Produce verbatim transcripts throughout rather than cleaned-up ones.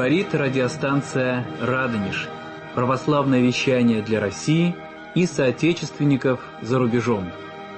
Говорит радиостанция «Радонеж». Православное вещание для России и соотечественников за рубежом.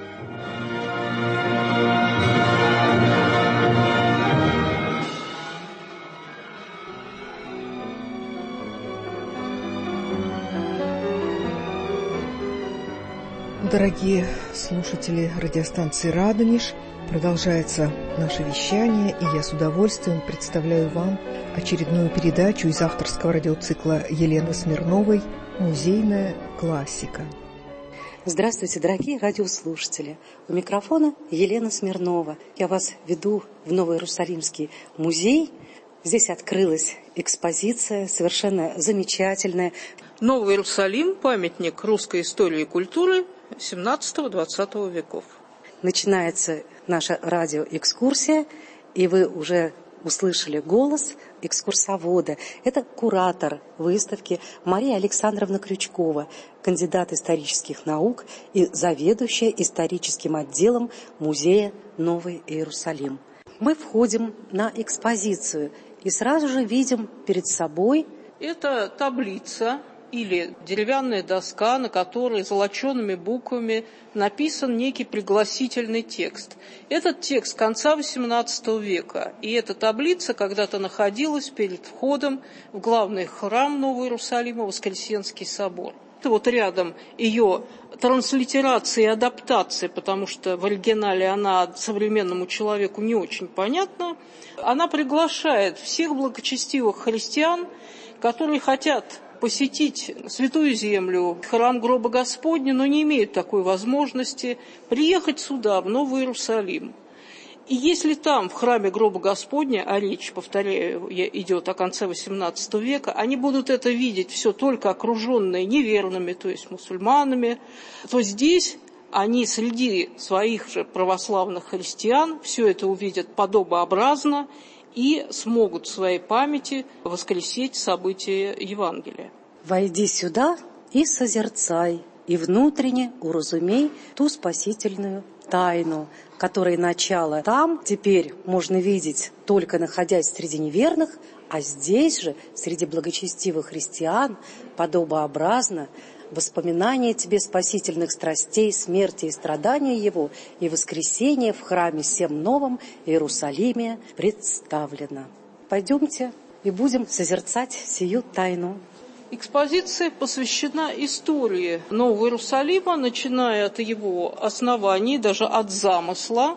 Дорогие слушатели радиостанции «Радонеж», продолжается наше вещание, и я с удовольствием представляю вам очередную передачу из авторского радиоцикла Елены Смирновой «Музейная классика». Здравствуйте, дорогие радиослушатели! У микрофона Елена Смирнова. Я вас веду в Новый Иерусалимский музей. Здесь открылась экспозиция, совершенно замечательная. Новый Иерусалим – памятник русской истории и культуры семнадцатого-двадцатого веков. Начинается наша радиоэкскурсия, и вы уже услышали голос экскурсовода. Это куратор выставки Мария Александровна Крючкова, кандидат исторических наук и заведующая историческим отделом музея Новый Иерусалим. Мы входим на экспозицию и сразу же видим перед собой... Это таблица или деревянная доска, на которой золочеными буквами написан некий пригласительный текст. Этот текст конца восемнадцатого века, и эта таблица когда-то находилась перед входом в главный храм Нового Иерусалима, Воскресенский собор. Это вот рядом ее транслитерация и адаптация, потому что в оригинале она современному человеку не очень понятна. Она приглашает всех благочестивых христиан, которые хотят посетить Святую Землю, храм гроба Господня, но не имеют такой возможности приехать сюда, в Новый Иерусалим. И если там, в храме гроба Господня, а речь, повторяю, идет о конце восемнадцатого века, они будут это видеть все только окруженные неверными, то есть мусульманами, то здесь они среди своих же православных христиан все это увидят подобообразно и смогут в своей памяти воскресить события Евангелия. «Войди сюда и созерцай, и внутренне уразумей ту спасительную тайну, которой начало там теперь можно видеть, только находясь среди неверных, а здесь же, среди благочестивых христиан, подобообразно воспоминание тебе спасительных страстей, смерти и страдания Его и воскресения в храме всем новом Иерусалиме представлено». Пойдемте и будем созерцать сию тайну. Экспозиция посвящена истории Нового Иерусалима, начиная от его оснований, даже от замысла,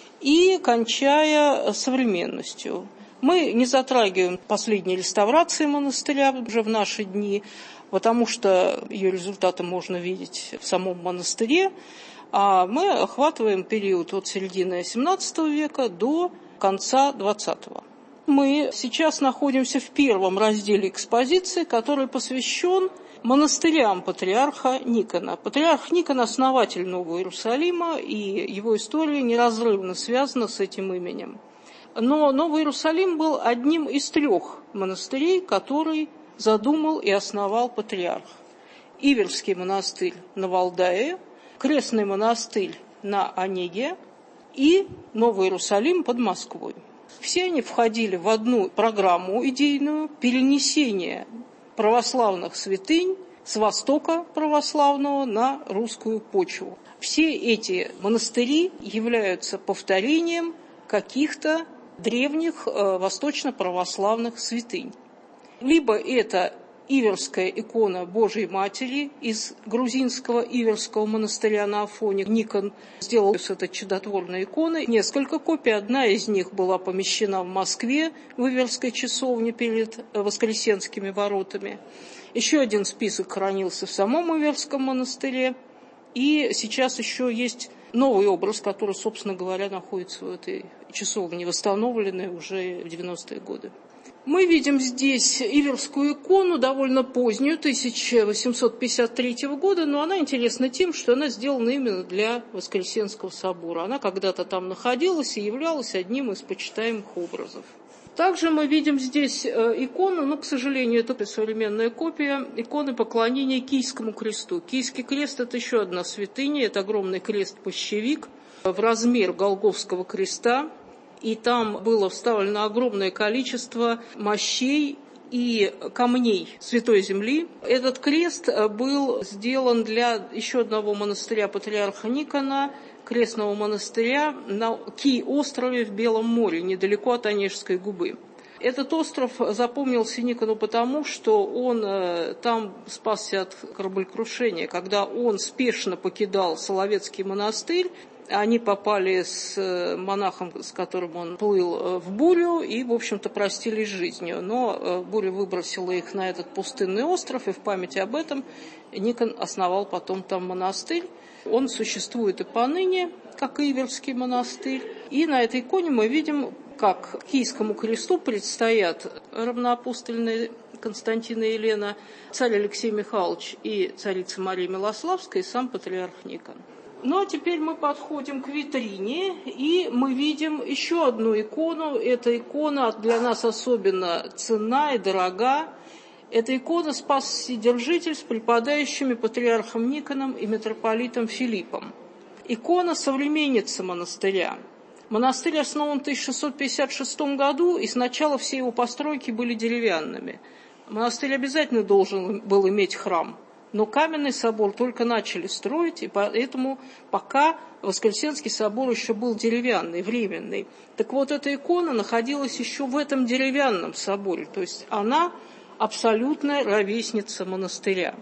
и кончая современностью. Мы не затрагиваем последние реставрации монастыря уже в наши дни, потому что ее результаты можно видеть в самом монастыре, а мы охватываем период от середины семнадцатого века до конца двадцатого. Мы сейчас находимся в первом разделе экспозиции, который посвящен монастырям патриарха Никона. Патриарх Никон – основатель Нового Иерусалима, и его история неразрывно связана с этим именем. Но Новый Иерусалим был одним из трех монастырей, который задумал и основал патриарх. Иверский монастырь на Валдае, Крестный монастырь на Онеге и Новый Иерусалим под Москвой. Все они входили в одну программу идейную перенесения православных святынь с востока православного на русскую почву. Все эти монастыри являются повторением каких-то древних э, восточно-православных святынь. Либо это Иверская икона Божией Матери из грузинского Иверского монастыря на Афоне. Никон сделал с этой чудотворной иконой несколько копий. Одна из них была помещена в Москве в Иверской часовне перед Воскресенскими воротами. Еще один список хранился в самом Иверском монастыре. И сейчас еще есть новый образ, который, собственно говоря, находится в этой часовне, восстановленной уже в девяностые годы. Мы видим здесь Иверскую икону, довольно позднюю, тысяча восемьсот пятьдесят третьего года, но она интересна тем, что она сделана именно для Воскресенского собора. Она когда-то там находилась и являлась одним из почитаемых образов. Также мы видим здесь икону, но, к сожалению, это современная копия иконы поклонения Кийскому кресту. Кийский крест – это еще одна святыня, это огромный крест-пощевик в размер Голгофского креста. И там было вставлено огромное количество мощей и камней Святой Земли. Этот крест был сделан для еще одного монастыря патриарха Никона, крестного монастыря на Ки-острове в Белом море, недалеко от Онежской губы. Этот остров запомнился Никону потому, что он там спасся от кораблекрушения. Когда он спешно покидал Соловецкий монастырь, они попали с монахом, с которым он плыл, в бурю и, в общем-то, простились жизнью. Но буря выбросила их на этот пустынный остров, и в память об этом Никон основал потом там монастырь. Он существует и поныне, как Иверский монастырь. И на этой иконе мы видим, как к Киевскому кресту предстоят равноапостольные Константин и Елена, царь Алексей Михайлович и царица Мария Милославская, и сам патриарх Никон. Ну а теперь мы подходим к витрине, и мы видим еще одну икону. Эта икона для нас особенно ценна и дорога. Это икона «Спас Вседержитель» с преподающими патриархом Никоном и митрополитом Филиппом. Икона современница монастыря. Монастырь основан в тысяча шестьсот пятьдесят шестом году, и сначала все его постройки были деревянными. Монастырь обязательно должен был иметь храм. Но каменный собор только начали строить, и поэтому пока Воскресенский собор еще был деревянный, временный. Так вот, эта икона находилась еще в этом деревянном соборе, то есть она абсолютная ровесница монастыря.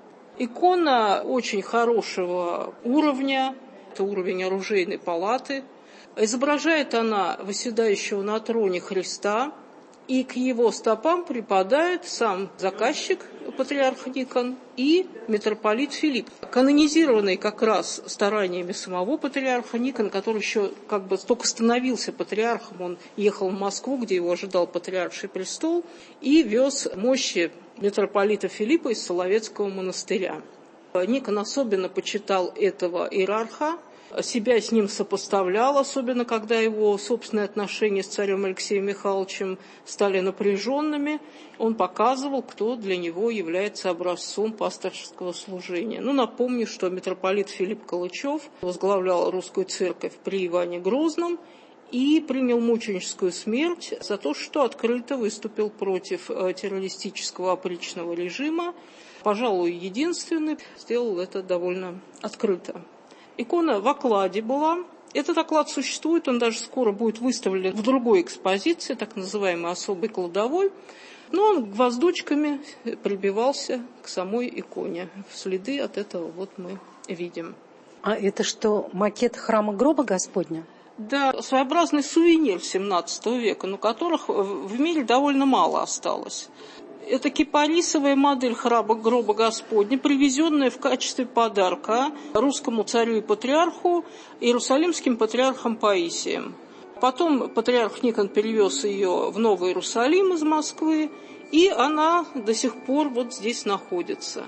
Икона очень хорошего уровня, это уровень оружейной палаты. Изображает она восседающего на троне Христа, и к его стопам припадает сам заказчик, патриарх Никон, и митрополит Филипп, канонизированный как раз стараниями самого патриарха Никона, который еще как бы только становился патриархом. Он ехал в Москву, где его ожидал патриарший престол, и вез мощи митрополита Филиппа из Соловецкого монастыря. Никон особенно почитал этого иерарха, себя с ним сопоставлял, особенно когда его собственные отношения с царем Алексеем Михайловичем стали напряженными. Он показывал, кто для него является образцом пасторского служения. Ну, напомню, что митрополит Филипп Калычев возглавлял русскую церковь при Иване Грозном и принял мученическую смерть за то, что открыто выступил против террористического опричного режима. Пожалуй, единственный сделал это довольно открыто. Икона в окладе была. Этот оклад существует, он даже скоро будет выставлен в другой экспозиции, так называемой особой кладовой. Но он гвоздочками прибивался к самой иконе. Следы от этого вот мы видим. А это что, макет храма гроба Господня? Да, своеобразный сувенир семнадцатого века, но которых в мире довольно мало осталось. Это кипарисовая модель храма гроба Господня, привезенная в качестве подарка русскому царю и патриарху, иерусалимским патриархом Паисием. Потом патриарх Никон перевез ее в Новый Иерусалим из Москвы, и она до сих пор вот здесь находится.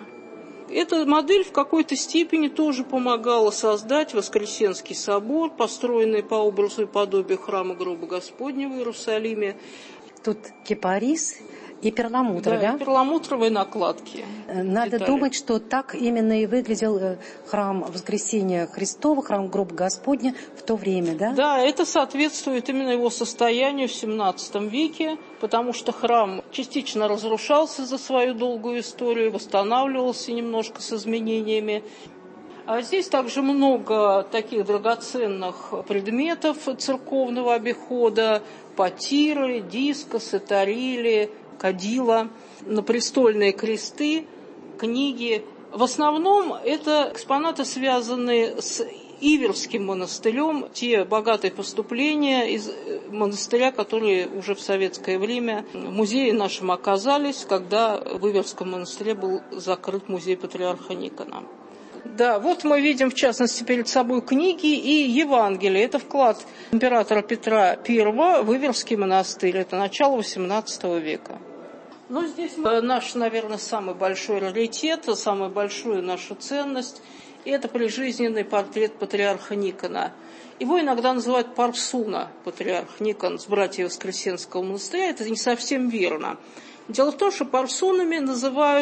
Эта модель в какой-то степени тоже помогала создать Воскресенский собор, построенный по образу и подобию храма гроба Господня в Иерусалиме. Тут кипарис и перламутр, да? Да, и перламутровые накладки. Надо детали. Думать, что так именно и выглядел храм Воскресения Христова, храм гроба Господня в то время, да? Да, это соответствует именно его состоянию в семнадцатом веке, потому что храм частично разрушался за свою долгую историю, восстанавливался немножко с изменениями. А здесь также много таких драгоценных предметов церковного обихода: потиры, дискосы, тарили, кадила, напрестольные кресты, книги. В основном это экспонаты, связанные с Иверским монастырем, те богатые поступления из монастыря, которые уже в советское время в музее нашем оказались, когда в Иверском монастыре был закрыт музей патриарха Никона. Да, вот мы видим, в частности, перед собой книги и Евангелие. Это вклад императора Петра Первого в Иверский монастырь. Это начало восемнадцатого века. Ну, здесь наш, наверное, самый большой раритет, самая большая наша ценность – это прижизненный портрет патриарха Никона. Его иногда называют Парсуна, патриарх Никон с братьев Воскресенского монастыря. Это не совсем верно. Дело в том, что парсунами называют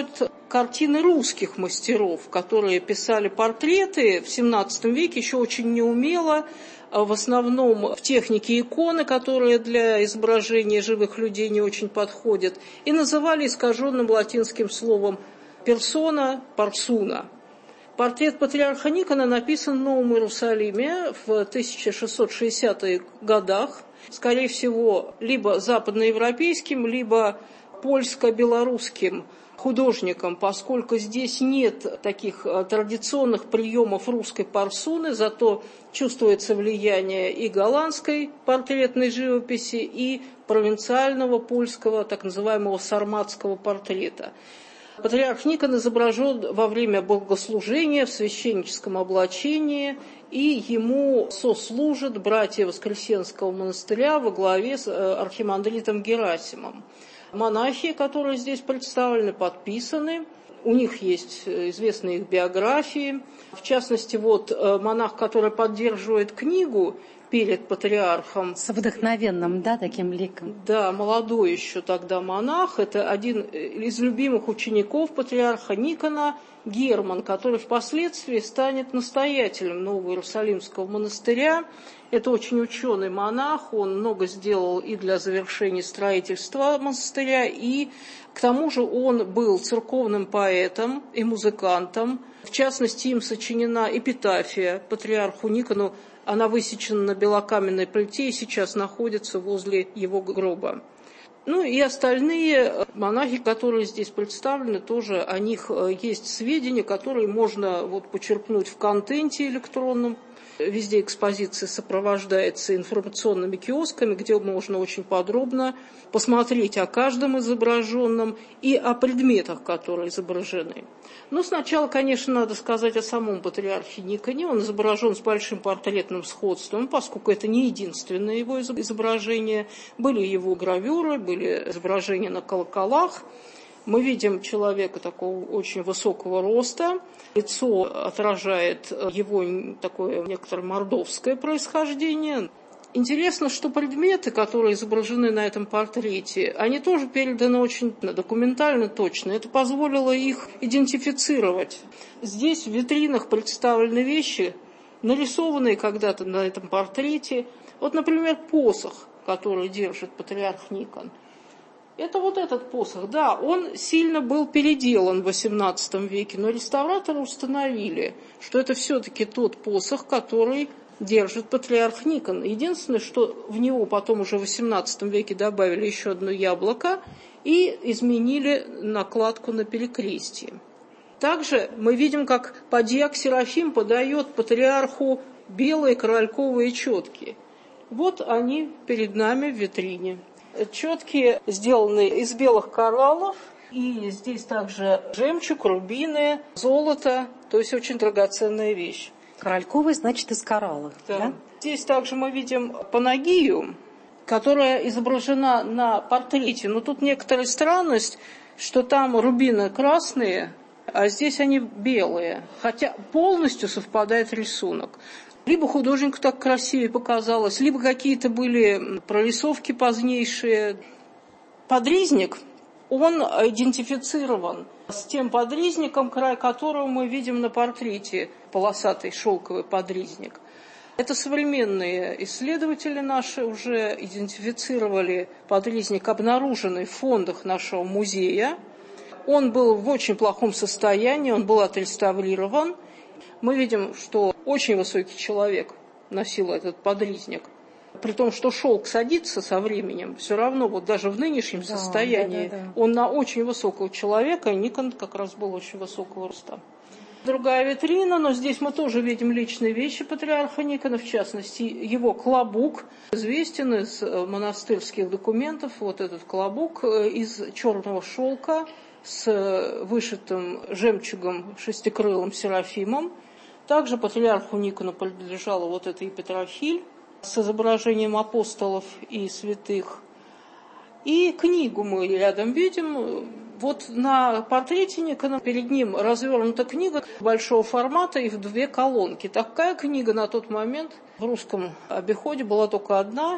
картины русских мастеров, которые писали портреты в семнадцатом веке еще очень неумело, в основном в технике иконы, которые для изображения живых людей не очень подходят, и называли искаженным латинским словом «персона» «парсуна». Портрет патриарха Никона написан в Новом Иерусалиме в тысяча шестьсот шестидесятых годах, скорее всего, либо западноевропейским, либо польско-белорусским художником, поскольку здесь нет таких традиционных приемов русской парсуны, зато чувствуется влияние и голландской портретной живописи, и провинциального польского, так называемого сарматского портрета. Патриарх Никон изображен во время богослужения в священническом облачении, и ему сослужат братья Воскресенского монастыря во главе с архимандритом Герасимом. Монахи, которые здесь представлены, подписаны. У них есть известные их биографии. В частности, вот монах, который поддерживает книгу перед патриархом. С вдохновенным, да, таким ликом. Да, молодой еще тогда монах. Это один из любимых учеников патриарха Никона, Герман, который впоследствии станет настоятелем Нового Иерусалимского монастыря. Это очень ученый монах, он много сделал и для завершения строительства монастыря, и к тому же он был церковным поэтом и музыкантом. В частности, им сочинена эпитафия патриарху Никону, она высечена на белокаменной плите и сейчас находится возле его гроба. Ну и остальные монахи, которые здесь представлены, тоже о них есть сведения, которые можно вот почерпнуть в контенте электронном. Везде экспозиция сопровождается информационными киосками, где можно очень подробно посмотреть о каждом изображенном и о предметах, которые изображены. Но сначала, конечно, надо сказать о самом патриархе Никоне. Он изображен с большим портретным сходством, поскольку это не единственное его изображение. Были его гравюры, были изображения на колоколах. Мы видим человека такого очень высокого роста. Лицо отражает его такое некоторое мордовское происхождение. Интересно, что предметы, которые изображены на этом портрете, они тоже переданы очень документально точно. Это позволило их идентифицировать. Здесь в витринах представлены вещи, нарисованные когда-то на этом портрете. Вот, например, посох, который держит патриарх Никон. Это вот этот посох, да, он сильно был переделан в восемнадцатом веке, но реставраторы установили, что это все-таки тот посох, который держит патриарх Никон. Единственное, что в него потом уже в восемнадцатом веке добавили еще одно яблоко и изменили накладку на перекрестие. Также мы видим, как подьяк Серафим подает патриарху белые корольковые четки. Вот они перед нами в витрине. Четки сделаны из белых кораллов, и здесь также жемчуг, рубины, золото, то есть очень драгоценная вещь. Корольковый, значит, из кораллов, да? Да. Здесь также мы видим Панагию, которая изображена на портрете. Но тут некоторая странность, что там рубины красные, а здесь они белые, хотя полностью совпадает рисунок. Либо художнику так красивее показалось, либо какие-то были прорисовки позднейшие. Подризник, он идентифицирован с тем подризником, край которого мы видим на портрете, полосатый шелковый подризник. Это современные исследователи наши уже идентифицировали подризник, обнаруженный в фондах нашего музея. Он был в очень плохом состоянии, он был отреставрирован. Мы видим, что очень высокий человек носил этот подризник. При том, что шелк садится со временем, все равно, вот даже в нынешнем да, состоянии, да, да, да. он на очень высокого человека, и Никон как раз был очень высокого роста. Другая витрина, но здесь мы тоже видим личные вещи патриарха Никона, в частности, его клобук, известен из монастырских документов, вот этот клобук из черного шелка с вышитым жемчугом шестикрылым Серафимом. Также патриарху Никону принадлежала вот эта епитрахиль с изображением апостолов и святых. И книгу мы рядом видим. Вот на портрете Никона перед ним развернута книга большого формата и в две колонки. Такая книга на тот момент в русском обиходе была только одна.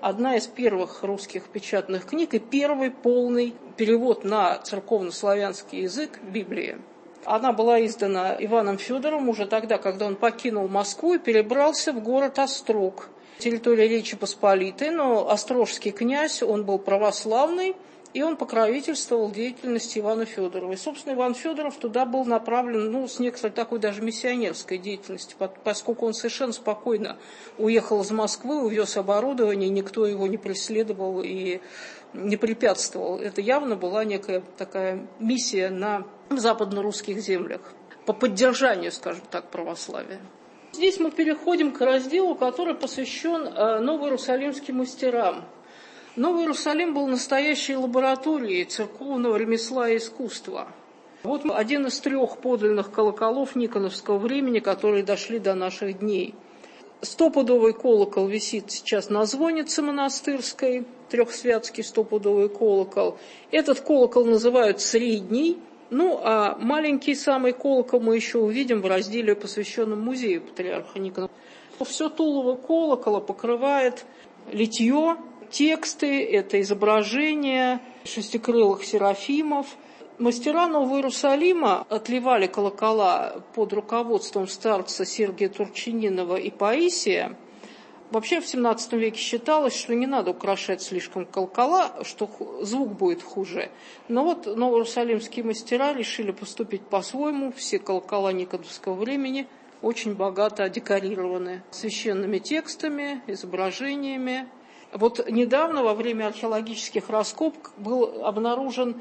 одна из первых русских печатных книг и первый полный перевод на церковнославянский язык Библии. Она была издана Иваном Федоровым уже тогда, когда он покинул Москву и перебрался в город Острог, территория Речи Посполитой, но острожский князь, он был православный, и он покровительствовал деятельности Ивана Федорова. И, собственно, Иван Федоров туда был направлен, ну, с некоторой такой даже миссионерской деятельностью, поскольку он совершенно спокойно уехал из Москвы, увез оборудование, никто его не преследовал и не препятствовал. Это явно была некая такая миссия на западно-русских землях по поддержанию, скажем так, православия. Здесь мы переходим к разделу, который посвящен новоиерусалимским мастерам. Новый Иерусалим был настоящей лабораторией церковного ремесла и искусства. Вот один из трех подлинных колоколов никоновского времени, которые дошли до наших дней. Стопудовый колокол висит сейчас на звоннице монастырской, трехсвятский стопудовый колокол. Этот колокол называют средний, ну а маленький самый колокол мы еще увидим в разделе, посвященном музею патриарха Никона. Все тулово колокола покрывает литье, тексты, это изображения шестикрылых серафимов. Мастера Нового Иерусалима отливали колокола под руководством старца Сергия Турчининова и Паисия. Вообще в семнадцатом веке считалось, что не надо украшать слишком колокола, что звук будет хуже. Но вот новоиерусалимские мастера решили поступить по-своему. Все колокола никоновского времени очень богато декорированы священными текстами, изображениями. Вот недавно во время археологических раскопок был обнаружен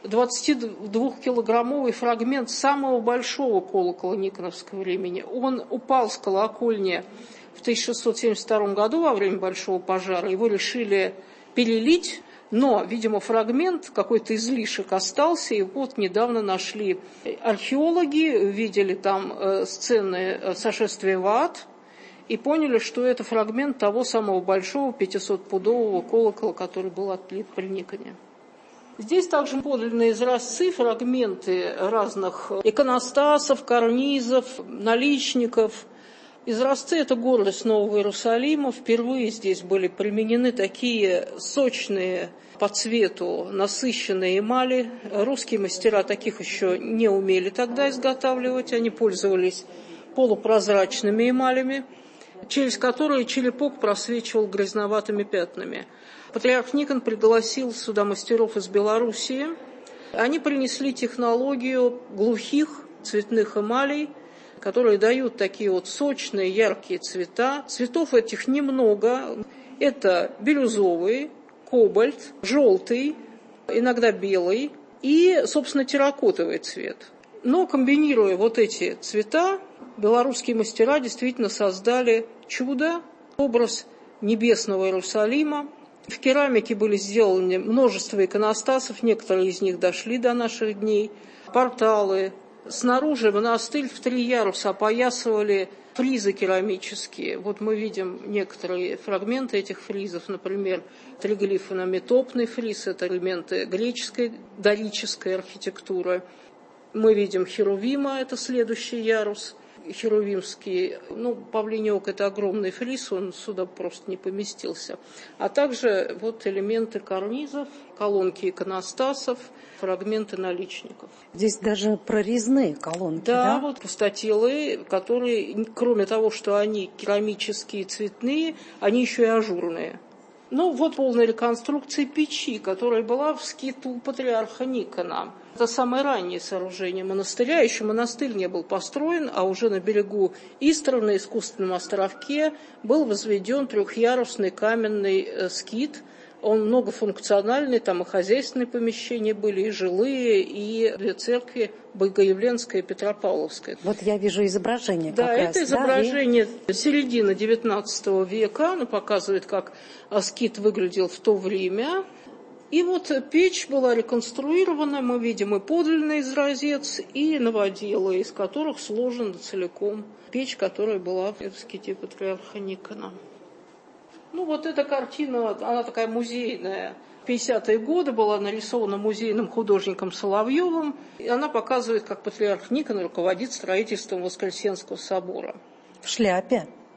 двадцатидвухкилограммовый фрагмент самого большого колокола никоновского времени. Он упал с колокольни в тысяча шестьсот семьдесят втором году во время большого пожара. Его решили перелить, но, видимо, фрагмент, какой-то излишек остался, и вот недавно нашли археологи, видели там сцены сошествия в ад, и поняли, что это фрагмент того самого большого пятисотпудового колокола, который был отлит при Никоне. Здесь также подлинные изразцы, фрагменты разных иконостасов, карнизов, наличников. Изразцы – это гордость Нового Иерусалима. Впервые здесь были применены такие сочные по цвету насыщенные эмали. Русские мастера таких еще не умели тогда изготавливать, они пользовались полупрозрачными эмалями, через которые черепок просвечивал грязноватыми пятнами. Патриарх Никон пригласил сюда мастеров из Белоруссии. Они принесли технологию глухих цветных эмалей, которые дают такие вот сочные, яркие цвета. Цветов этих немного. Это бирюзовый, кобальт, желтый, иногда белый и, собственно, терракотовый цвет. Но комбинируя вот эти цвета, белорусские мастера действительно создали чудо, образ небесного Иерусалима. В керамике были сделаны множество иконостасов, некоторые из них дошли до наших дней, порталы. Снаружи монастырь в три яруса опоясывали фризы керамические. Вот мы видим некоторые фрагменты этих фризов, например, триглифы на метопный фриз, это элементы греческой дорической архитектуры. Мы видим херувима, это следующий ярус. Херувимский, ну, павлинек – это огромный фриз, он сюда просто не поместился. А также вот элементы карнизов, колонки иконостасов, фрагменты наличников. Здесь даже прорезные колонки, да? Да, вот пустотелые, которые, кроме того, что они керамические, цветные, они еще и ажурные. Ну, вот полная реконструкция печи, которая была в скиту патриарха Никона. Это самое раннее сооружение монастыря. Еще монастырь не был построен, а уже на берегу Истры, на искусственном островке, был возведен трехъярусный каменный скит. Он многофункциональный, там и хозяйственные помещения были, и жилые, и две церкви, Богоявленская и Петропавловская. Вот я вижу изображение. Да, как это раз, изображение да? середины девятнадцатого века. Оно показывает, как скит выглядел в то время. И вот печь была реконструирована, мы видим и подлинный изразец, и новоделы, из которых сложена целиком печь, которая была в ските патриарха Никона. Ну, вот эта картина, она такая музейная. В пятидесятые годы была нарисована музейным художником Соловьевым. И она показывает, как патриарх Никон руководит строительством Воскресенского собора. В шляпе.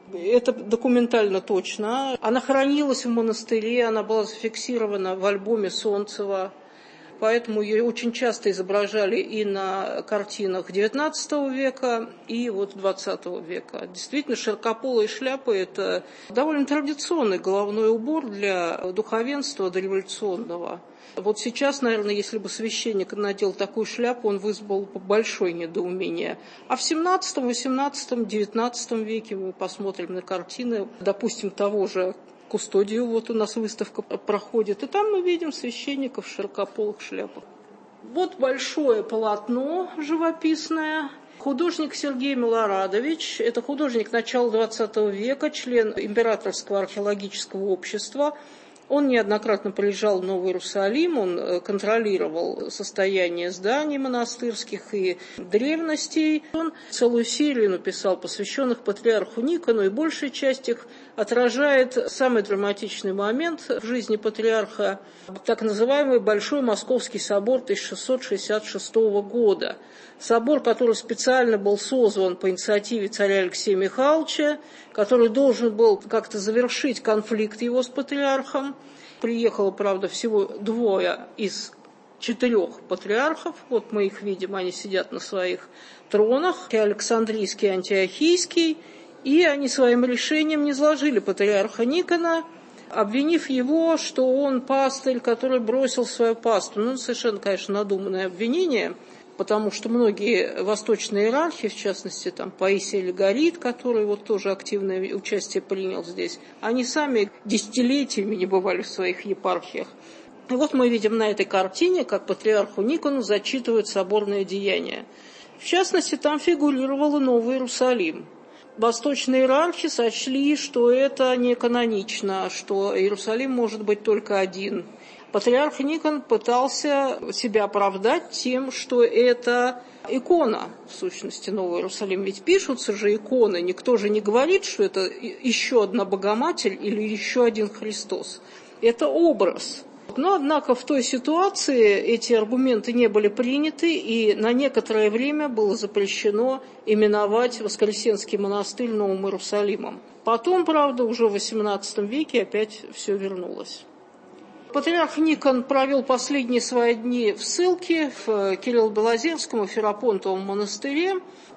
Это документально точно. Она хранилась в монастыре, она была зафиксирована в альбоме Солнцева. Поэтому ее очень часто изображали и на картинах девятнадцатого века, и вот двадцатого века. Действительно, широкополые шляпы – это довольно традиционный головной убор для духовенства дореволюционного. Вот сейчас, наверное, если бы священник надел такую шляпу, он вызвал бы большое недоумение. А в семнадцатом, восемнадцатом, девятнадцатом веке мы посмотрим на картины, допустим, того же Кустодию, вот у нас выставка проходит, и там мы видим священников в широкополых шляпах. Вот большое полотно живописное. Художник Сергей Милорадович, это художник начала двадцатого века, член Императорского археологического общества. Он неоднократно приезжал в Новый Иерусалим, он контролировал состояние зданий монастырских и древностей. Он целую серию написал, посвященных патриарху Никону, и большая часть их отражает самый драматичный момент в жизни патриарха, так называемый Большой Московский собор тысяча шестьсот шестьдесят шестого года. Собор, который специально был созван по инициативе царя Алексея Михайловича, который должен был как-то завершить конфликт его с патриархом. Приехало, правда, всего двое из четырех патриархов. Вот мы их видим, они сидят на своих тронах. Александрийский, Антиохийский. И они своим решением низложили патриарха Никона, обвинив его, что он пастырь, который бросил свою пасту. Ну, совершенно, конечно, надуманное обвинение, потому что многие восточные иерархи, в частности, там Паисий Легорит, который вот тоже активное участие принял здесь, они сами десятилетиями не бывали в своих епархиях. И вот мы видим на этой картине, как патриарху Никону зачитывают соборное деяние. В частности, там фигурировал и Новый Иерусалим. Восточные иерархи сочли, что это не канонично, что Иерусалим может быть только один. Патриарх Никон пытался себя оправдать тем, что это икона, в сущности, Новый Иерусалим. Ведь пишутся же иконы, никто же не говорит, что это еще одна Богоматерь или еще один Христос. Это образ. Но, однако, в той ситуации эти аргументы не были приняты, и на некоторое время было запрещено именовать Воскресенский монастырь Новым Иерусалимом. Потом, правда, уже в восемнадцатом веке опять все вернулось. Патриарх Никон провел последние свои дни в ссылке в Кирилло-Белозерском и Ферапонтовом монастыре.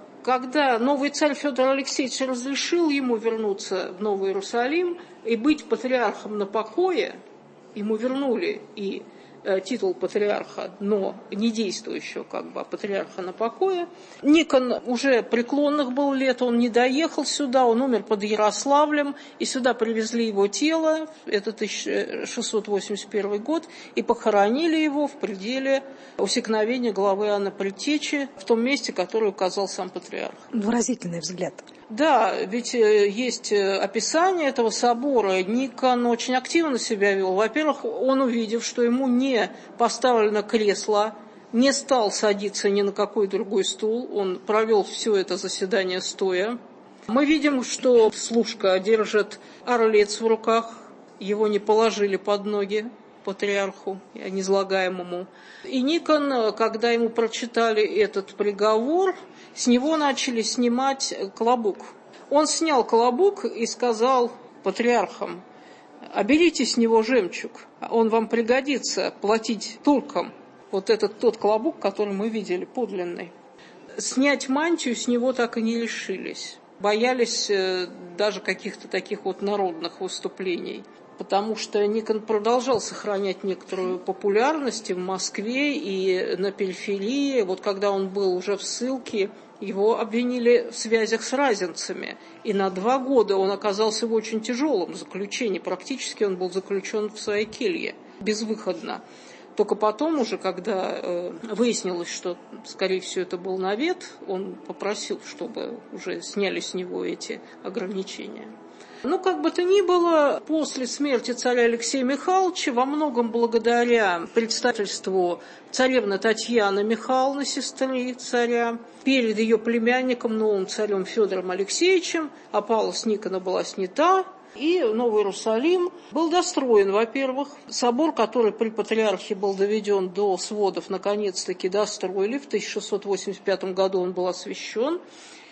Когда новый царь Федор Алексеевич разрешил ему вернуться в Новый Иерусалим и быть патриархом на покое, ему вернули и э, титул патриарха, но не действующего, как бы, а патриарха на покое. Никон уже преклонных был лет, он не доехал сюда, он умер под Ярославлем, и сюда привезли его тело, это тысяча шестьсот восемьдесят первый год, и похоронили его в пределе усекновения главы Иоанна Предтечи, в том месте, которое указал сам патриарх. Выразительный взгляд. Да, ведь есть описание этого собора. Никон очень активно себя вел. Во-первых, он, увидев, что ему не поставлено кресло, не стал садиться ни на какой другой стул. Он провел все это заседание стоя. Мы видим, что служка держит орлец в руках. Его не положили под ноги патриарху, низлагаемому. И Никон, когда ему прочитали этот приговор, с него начали снимать колобок. Он снял колобок и сказал патриархам: «А берите с него жемчуг, он вам пригодится платить туркам». Вот этот тот колобок, который мы видели, подлинный. Снять мантию с него так и не решились. Боялись даже каких-то таких вот народных выступлений. Потому что Никон продолжал сохранять некоторую популярность и в Москве, и на периферии. Вот когда он был уже в ссылке, его обвинили в связях с разинцами. И на два года он оказался в очень тяжелом заключении. Практически он был заключен в своей келье, безвыходно. Только потом уже, когда э, выяснилось, что, скорее всего, это был навет, он попросил, чтобы уже сняли с него эти ограничения. Ну, как бы то ни было, после смерти царя Алексея Михайловича, во многом благодаря предстательству царевны Татьяны Михайловны, сестры царя, перед ее племянником, новым царем Федором Алексеевичем, опала с Никона была снята, и Новый Иерусалим был достроен, во-первых. Собор, который при патриархе был доведен до сводов, наконец-таки достроили. В тысяча шестьсот восемьдесят пятом году он был освящен.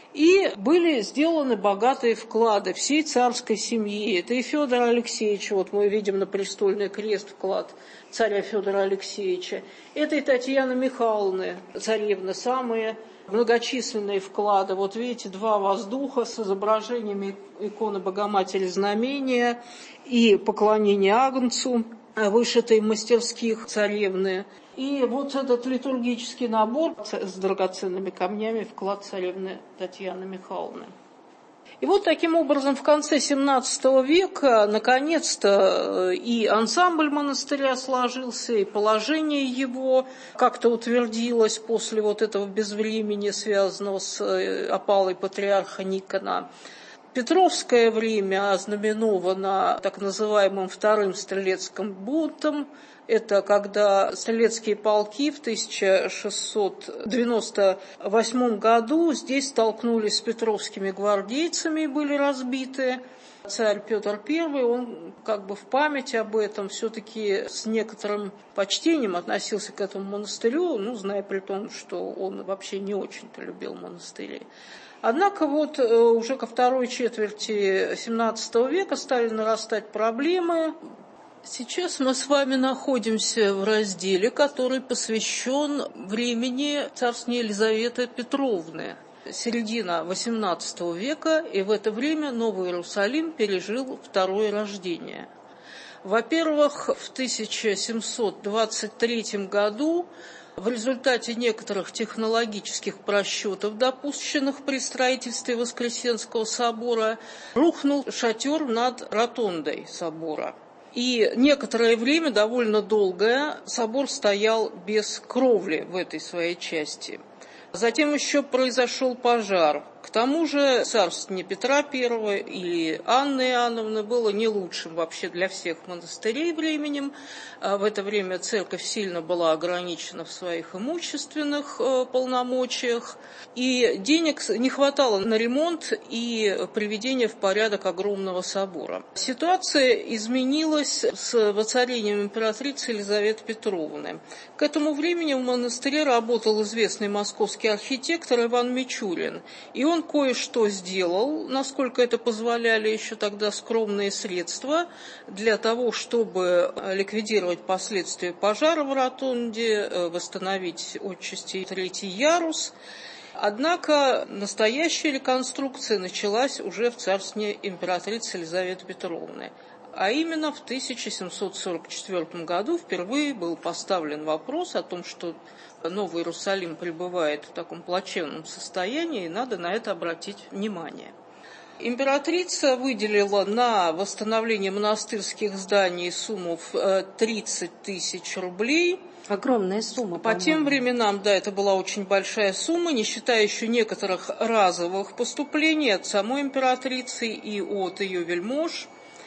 И были сделаны богатые вклады всей царской семьи. Это и Федор Алексеевич, вот мы видим на престольный крест вклад царя Федора Алексеевича. Это и Татьяны Михайловны, царевны, самые многочисленные вклады. Вот видите, два воздуха с изображениями иконы Богоматери Знамения и поклонения Агнцу, вышитые в мастерских царевны. И вот этот литургический набор с драгоценными камнями, вклад царевны Татьяны Михайловны. И вот таким образом в конце семнадцатого века наконец-то и ансамбль монастыря сложился, и положение его как-то утвердилось после вот этого безвремени, связанного с опалой патриарха Никона. Петровское время ознаменовано так называемым вторым стрелецким бунтом. Это когда стрелецкие полки в тысяча шестьсот девяносто восьмом году здесь столкнулись с петровскими гвардейцами и были разбиты. Царь Петр Первый, он как бы в память об этом все-таки с некоторым почтением относился к этому монастырю, ну, зная при том, что он вообще не очень-то любил монастыри. Однако вот уже ко второй четверти семнадцатого века стали нарастать проблемы. Сейчас мы с вами находимся в разделе, который посвящен времени царствования Елизаветы Петровны. Середина восемнадцатого века, и в это время Новый Иерусалим пережил второе рождение. Во-первых, в тысяча семьсот двадцать третьем году в результате некоторых технологических просчетов, допущенных при строительстве Воскресенского собора, рухнул шатер над ротондой собора. И некоторое время, довольно долгое, собор стоял без кровли в этой своей части. Затем еще произошел пожар. К тому же царствование Петра Первого или Анны Иоанновны было не лучшим вообще для всех монастырей временем. В это время церковь сильно была ограничена в своих имущественных полномочиях, и денег не хватало на ремонт и приведение в порядок огромного собора. Ситуация изменилась с воцарением императрицы Елизаветы Петровны. К этому времени в монастыре работал известный московский архитектор Иван Мичурин, и он кое-что сделал, насколько это позволяли еще тогда скромные средства, для того, чтобы ликвидировать последствия пожара в ротонде, восстановить отчасти третий ярус. Однако настоящая реконструкция началась уже в царствовании императрицы Елизаветы Петровны. А именно в тысяча семьсот сорок четвёртом году впервые был поставлен вопрос о том, что Новый Иерусалим пребывает в таком плачевном состоянии, и надо на это обратить внимание. Императрица выделила на восстановление монастырских зданий сумму в тридцать тысяч рублей. Огромная сумма. По тем временам, да, это была очень большая сумма, не считая еще некоторых разовых поступлений от самой императрицы и от ее вельмож.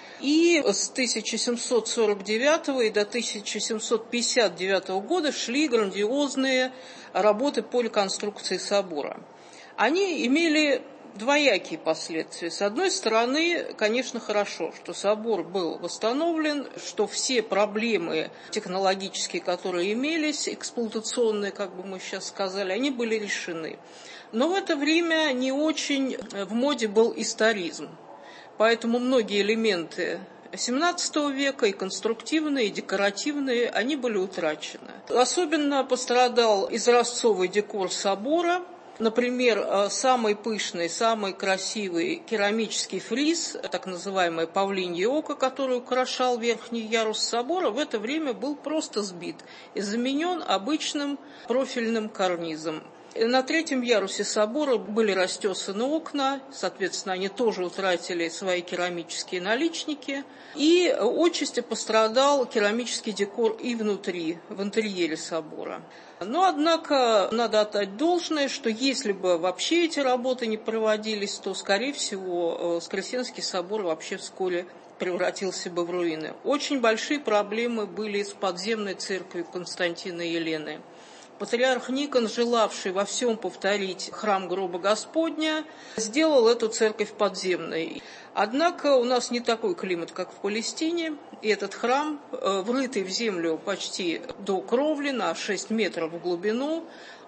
И с тысяча семьсот сорок девятого и до тысяча семьсот пятьдесят девятого года шли грандиозные работы по реконструкции собора. Они имели двоякие последствия. С одной стороны, конечно, хорошо, что собор был восстановлен, что все проблемы технологические, которые имелись, эксплуатационные, как бы мы сейчас сказали, они были решены. Но в это время не очень в моде был историзм. Поэтому многие элементы семнадцатого века, и конструктивные, и декоративные, они были утрачены. Особенно пострадал изразцовый декор собора. Например, самый пышный, самый красивый керамический фриз, так называемое павлинье око, который украшал верхний ярус собора, в это время был просто сбит и заменен обычным профильным карнизом. На третьем ярусе собора были растесаны окна, соответственно, они тоже утратили свои керамические наличники. И отчасти пострадал керамический декор и внутри, в интерьере собора. Но, однако, надо отдать должное, что если бы вообще эти работы не проводились, то, скорее всего, Воскресенский собор вообще вскоре превратился бы в руины. Очень большие проблемы были с подземной церковью Константина и Елены. Патриарх Никон, желавший во всем повторить храм гроба Господня, сделал эту церковь подземной. Однако у нас не такой климат, как в Палестине, и этот храм, врытый в землю почти до кровли на шесть метров в глубину,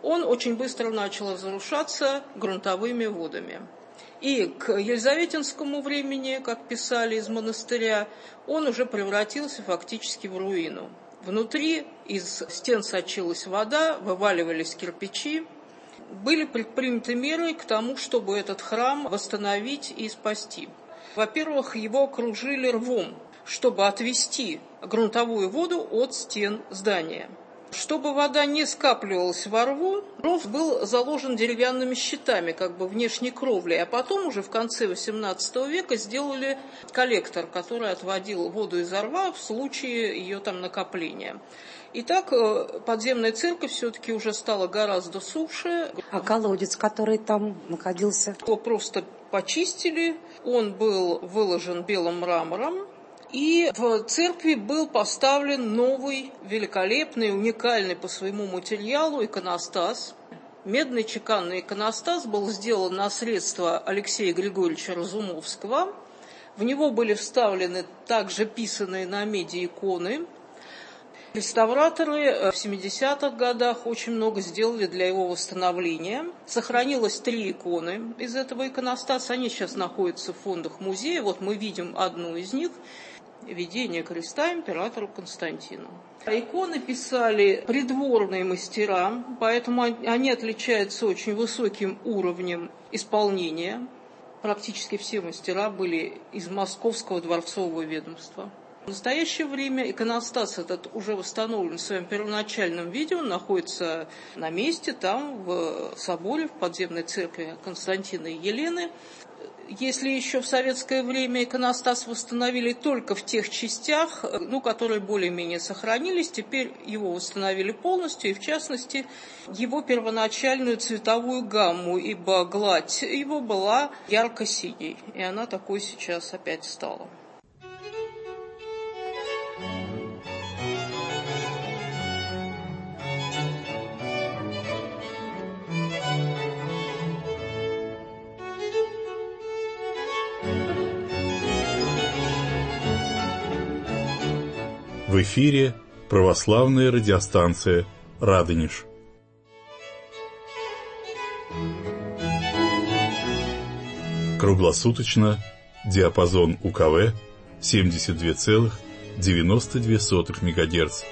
он очень быстро начал разрушаться грунтовыми водами. И к елизаветинскому времени, как писали из монастыря, он уже превратился фактически в руину. Внутри из стен сочилась вода, вываливались кирпичи. Были предприняты меры к тому, чтобы этот храм восстановить и спасти. Во-первых, его окружили рвом, чтобы отвести грунтовую воду от стен здания. Чтобы вода не скапливалась во рву, ров был заложен деревянными щитами, как бы внешней кровлей, а потом уже в конце восемнадцатого века сделали коллектор, который отводил воду из рва в случае ее там накопления. Итак, подземная церковь все-таки уже стала гораздо суше. А колодец, который там находился? Его просто почистили, он был выложен белым мрамором. И в церкви был поставлен новый, великолепный, уникальный по своему материалу иконостас. Медный чеканный иконостас был сделан на средства Алексея Григорьевича Разумовского. В него были вставлены также писанные на меди иконы. Реставраторы в семидесятых годах очень много сделали для его восстановления. Сохранилось три иконы из этого иконостаса. Они сейчас находятся в фондах музея. Вот мы видим одну из них. «Видение креста императору Константину». Иконы писали придворные мастера, поэтому они отличаются очень высоким уровнем исполнения. Практически все мастера были из Московского дворцового ведомства. В настоящее время иконостас этот уже восстановлен в своем первоначальном виде, он находится на месте, там, в соборе, в подземной церкви Константина и Елены. Если еще в советское время иконостас восстановили только в тех частях, ну, которые более-менее сохранились, теперь его восстановили полностью, и в частности его первоначальную цветовую гамму, ибо гладь его была ярко-синей, и она такой сейчас опять стала. В эфире православная радиостанция «Радонеж». Круглосуточно, диапазон УКВ семьдесят два целых девяносто две сотых мегагерц.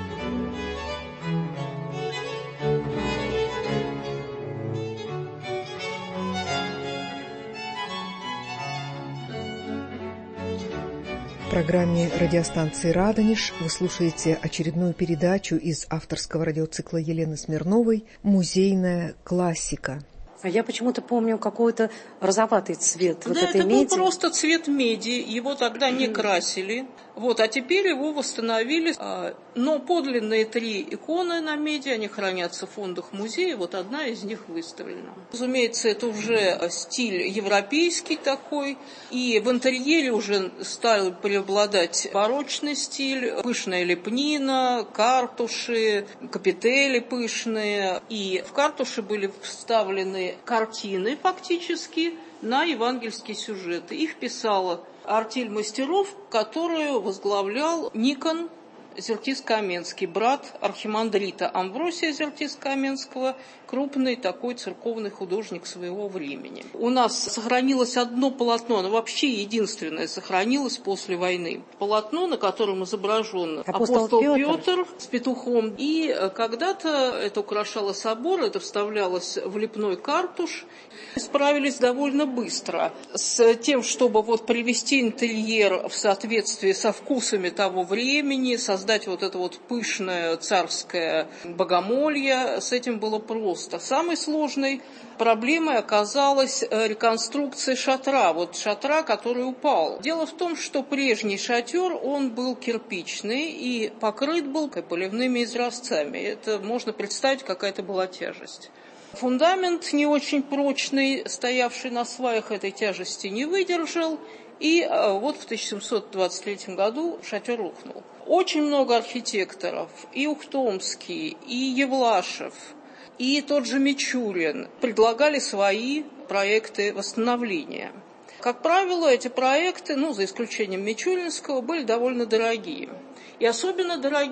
В программе радиостанции «Радонеж» вы слушаете очередную передачу из авторского радиоцикла Елены Смирновой «Музейная классика». А я почему-то помню какой-то розоватый цвет Да, вот это этой был меди. просто цвет меди, его тогда не красили. Вот, а теперь его восстановили. Но подлинные три иконы на меди, они хранятся в фондах музея, вот одна из них выставлена. Разумеется, это уже стиль европейский такой, и в интерьере уже стал преобладать барочный стиль, пышная лепнина, картуши, капители пышные. И в картуши были вставлены картины фактически на евангельские сюжеты. Их писала артель мастеров, которую возглавлял Никон Зертис-Каменский, брат архимандрита Амвросия Зертис-Каменского, крупный такой церковный художник своего времени. У нас сохранилось одно полотно, оно вообще единственное сохранилось после войны. Полотно, на котором изображен апостол, апостол Петр. Петр с петухом. И когда-то это украшало собор, это вставлялось в лепной картуш. Справились довольно быстро с тем, чтобы вот привести интерьер в соответствии со вкусами того времени, создать вот это вот пышное царское богомолье. С этим было просто. Самой сложной проблемой оказалась реконструкция шатра. Вот шатра, который упал. Дело в том, что прежний шатер, он был кирпичный и покрыт был поливными изразцами. Это можно представить, какая это была тяжесть. Фундамент не очень прочный, стоявший на сваях, этой тяжести не выдержал. И вот в тысяча семьсот двадцать третьем году шатер рухнул. Очень много архитекторов, и Ухтомский, и Евлашев, и тот же Мичурин предлагали свои проекты восстановления. Как правило, эти проекты, ну, за исключением Мичуринского, были довольно дорогие. И особенно дорогим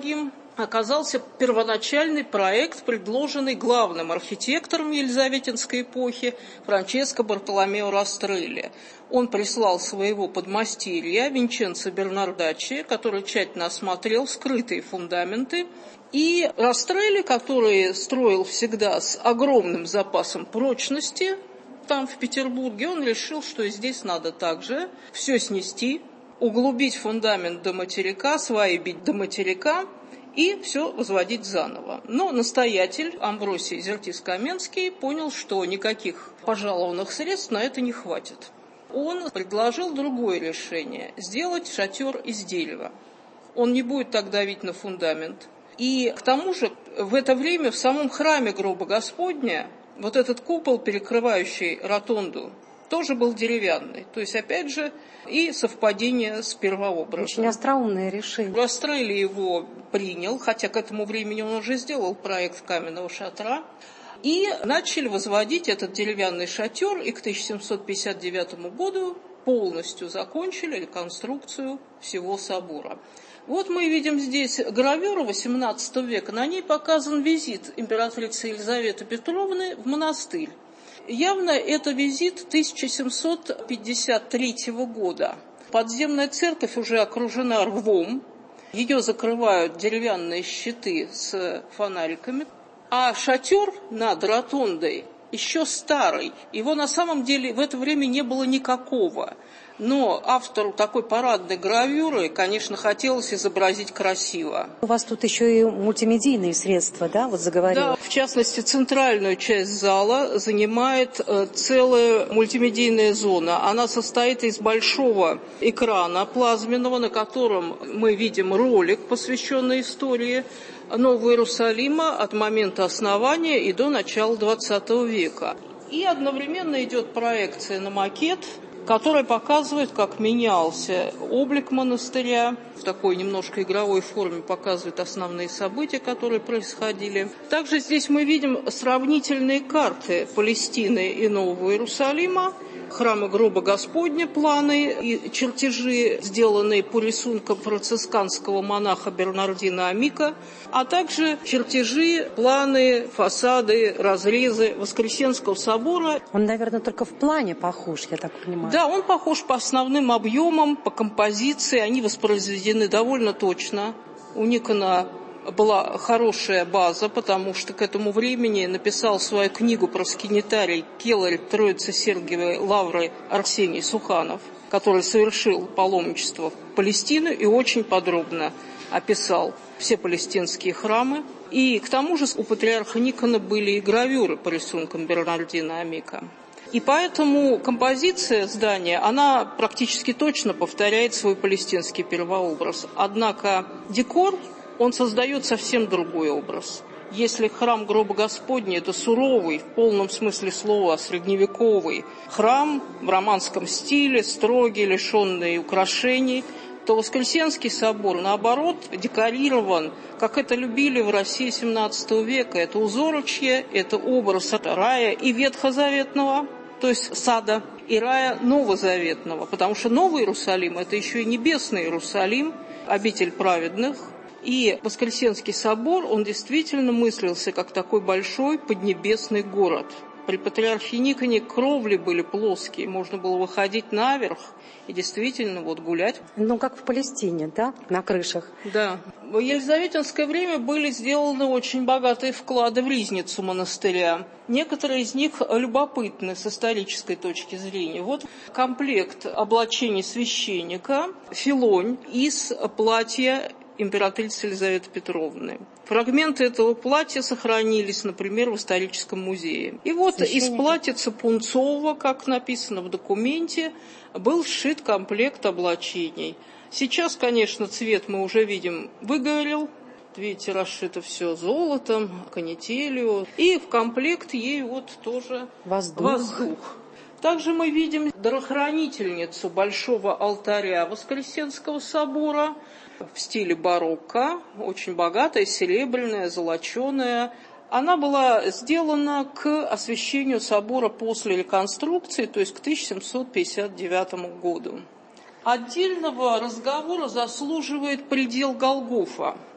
оказался первоначальный проект, предложенный главным архитектором Елизаветинской эпохи Франческо Бартоломео Растрелли. Он прислал своего подмастерья Винченцо Бернардаччи, который тщательно осмотрел скрытые фундаменты. И Растрелли, который строил всегда с огромным запасом прочности, там в Петербурге, он решил, что и здесь надо также все снести, углубить фундамент до материка, сваи бить до материка и все возводить заново. Но настоятель Амвросий Зертис-Каменский понял, что никаких пожалованных средств на это не хватит. Он предложил другое решение – сделать шатер из дерева. Он не будет так давить на фундамент. И к тому же в это время в самом храме гроба Господня вот этот купол, перекрывающий ротонду, тоже был деревянный. То есть, опять же, и совпадение с первообразом. Очень остроумное решение. Растрелли его принял, хотя к этому времени он уже сделал проект каменного шатра. И начали возводить этот деревянный шатер, и к тысяча семьсот пятьдесят девятому году полностью закончили реконструкцию всего собора. Вот мы видим здесь гравюру восемнадцатого века. На ней показан визит императрицы Елизаветы Петровны в монастырь. Явно это визит тысяча семьсот пятьдесят третьего года. Подземная церковь уже окружена рвом. Ее закрывают деревянные щиты с фонариками. А шатер над ротондой еще старый. Его на самом деле в это время не было никакого. Но автору такой парадной гравюры, конечно, хотелось изобразить красиво. У вас тут еще и мультимедийные средства, да, вот заговорила? Да, в частности, центральную часть зала занимает э, целая мультимедийная зона. Она состоит из большого экрана плазменного, на котором мы видим ролик, посвященный истории Нового Иерусалима от момента основания и до начала двадцатого века. И одновременно идет проекция на макет, которая показывает, как менялся облик монастыря. В такой немножко игровой форме показывает основные события, которые происходили. Также здесь мы видим сравнительные карты Палестины и Нового Иерусалима, храма гроба Господня, планы и чертежи, сделанные по рисункам францисканского монаха Бернардина Амика, а также чертежи, планы, фасады, разрезы Воскресенского собора. Он, наверное, только в плане похож, я так понимаю. Да, он похож по основным объемам, по композиции, они воспроизведены довольно точно. У Никона была хорошая база, потому что к этому времени написал свою книгу про скинитарий келарь Троицы-Сергиевой лавры Арсений Суханов, который совершил паломничество в Палестину и очень подробно описал все палестинские храмы. И к тому же у патриарха Никона были и гравюры по рисункам Бернардина Амика. И поэтому композиция здания, она практически точно повторяет свой палестинский первообраз. Однако декор, он создает совсем другой образ. Если храм гроба Господня – это суровый, в полном смысле слова, средневековый храм в романском стиле, строгий, лишенный украшений, то Воскресенский собор, наоборот, декорирован, как это любили в России семнадцатого века. Это узорочье, это образ рая и ветхозаветного, то есть сада, и рая новозаветного, потому что Новый Иерусалим – это еще и небесный Иерусалим, обитель праведных. И Воскресенский собор, он действительно мыслился как такой большой поднебесный город. При патриархе Никоне кровли были плоские, можно было выходить наверх и действительно вот гулять. Ну, как в Палестине, да, на крышах? Да. В елизаветинское время были сделаны очень богатые вклады в ризницу монастыря. Некоторые из них любопытны с исторической точки зрения. Вот комплект облачений священника, филонь из платья императрицы Елизаветы Петровны. Фрагменты этого платья сохранились, например, в историческом музее. И вот из платьица пунцового, как написано в документе, был сшит комплект облачений. Сейчас, конечно, цвет мы уже видим выгорел. Видите, расшито все золотом, канителью. И в комплект ей вот тоже воздух. воздух. Также мы видим дарохранительницу большого алтаря Воскресенского собора в стиле барокко, очень богатая, серебряная, золоченая. Она была сделана к освящению собора после реконструкции, то есть к тысяча семьсот пятьдесят девятому году. Отдельного разговора заслуживает предел Голгофа.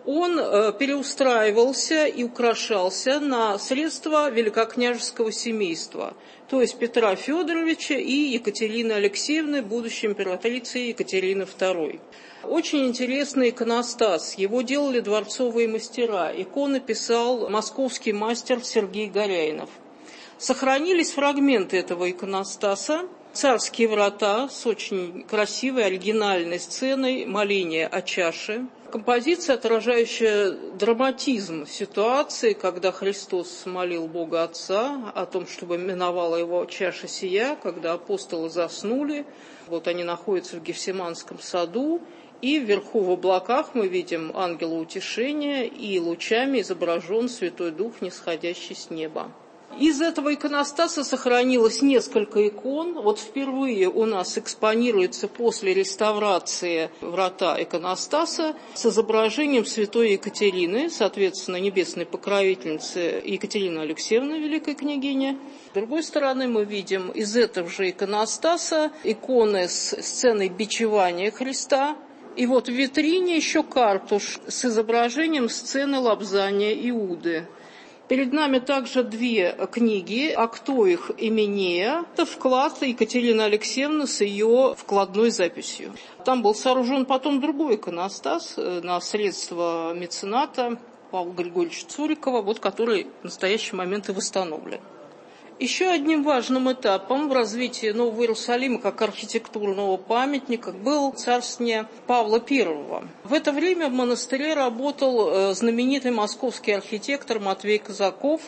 он переустраивался и украшался на средства великокняжеского семейства, то есть Петра Федоровича и Екатерины Алексеевны, будущей императрицы Екатерины второй. Очень интересный иконостас. Его делали дворцовые мастера. Иконы писал московский мастер Сергей Горяинов. Сохранились фрагменты этого иконостаса. Царские врата с очень красивой оригинальной сценой моления о чаше. Композиция, отражающая драматизм ситуации, когда Христос молил Бога Отца о том, чтобы миновала его чаша сия, когда апостолы заснули. Вот они находятся в Гефсиманском саду, и вверху в облаках мы видим ангела утешения, и лучами изображен Святой Дух, нисходящий с неба. Из этого иконостаса сохранилось несколько икон. Вот впервые у нас экспонируется после реставрации врата иконостаса с изображением святой Екатерины, соответственно, небесной покровительницы Екатерины Алексеевны, великой княгини. С другой стороны, мы видим из этого же иконостаса иконы с сценой бичевания Христа. И вот в витрине еще картуш с изображением сцены лобзания Иуды. Перед нами также две книги «А кто их именея?» Это вклад Екатерины Алексеевны с ее вкладной записью. Там был сооружен потом другой иконостас на средства мецената Павла Григорьевича Цурикова, вот, который в настоящий момент и восстановлен. Еще одним важным этапом в развитии Нового Иерусалима как архитектурного памятника был царствование Павла Первого. В это время в монастыре работал знаменитый московский архитектор Матвей Казаков.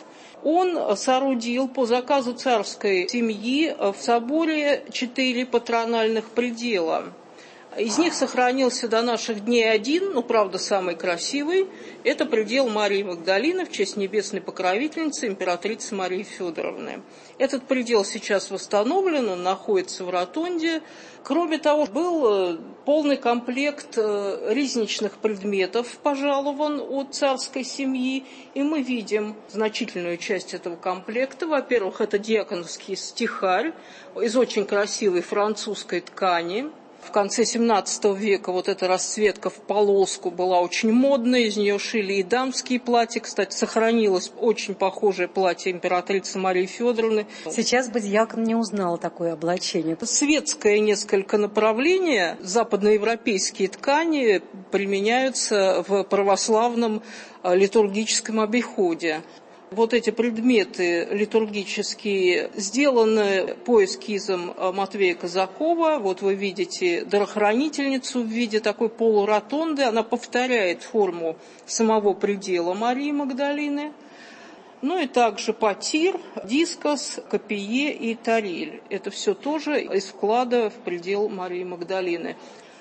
Он соорудил по заказу царской семьи в соборе четыре патрональных предела. Из них сохранился до наших дней один, но, правда, самый красивый. Это предел Марии Магдалины в честь небесной покровительницы императрицы Марии Федоровны. Этот предел сейчас восстановлен, он находится в ротонде. Кроме того, был полный комплект резничных предметов пожалован от царской семьи. И мы видим значительную часть этого комплекта. Во-первых, это диаконовский стихарь из очень красивой французской ткани. В конце семнадцатого века вот эта расцветка в полоску была очень модная, из нее шили и дамские платья. Кстати, сохранилось очень похожее платье императрицы Марии Федоровны. Сейчас бы дьякон не узнал такое облачение. Светское несколько направление, западноевропейские ткани применяются в православном литургическом обиходе. Вот эти предметы литургические сделаны по эскизам Матвея Казакова. Вот вы видите дарохранительницу в виде такой полуротонды. Она повторяет форму самого предела Марии Магдалины. Ну и также потир, дискос, копие и тарель. Это все тоже из вклада в предел Марии Магдалины.